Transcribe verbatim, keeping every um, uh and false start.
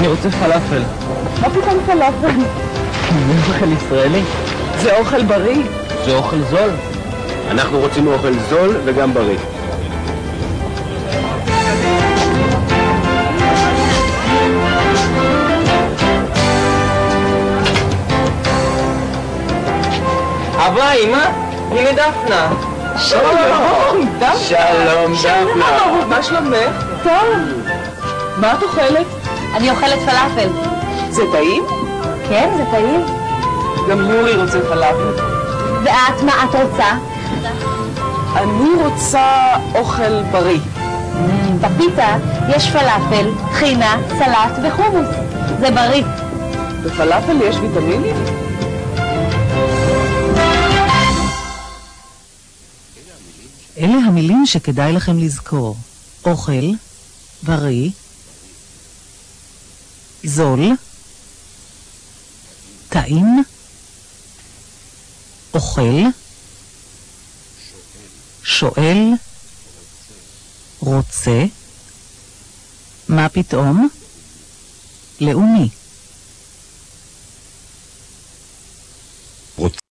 רוצה פלאפל. מה פתאום פלאפל? זה אוכל ישראלי. זה אוכל בריא. זה אוכל זול. אנחנו רוצים אוכל זול וגם בריא. אבא, אמא, הנה דפנה. שלום, דפנה. שלום דפנה. מה שלומך? טוב. מה את אוכלת? אני אוכלת פלאפל. זה טעים? כן, זה טעים. גם מורי רוצה פלאפל. ואת, מה את רוצה? אני רוצה אוכל בריא. בפיתה יש פלאפל, טחינה, סלט וחומוס. זה בריא. בפלאפל יש ויטמינים? אלה המילים שכדאי לכם לזכור. אוכל, בריא, זול, טעים, אוכל, שואל, רוצה, מה פתאום, לאומי.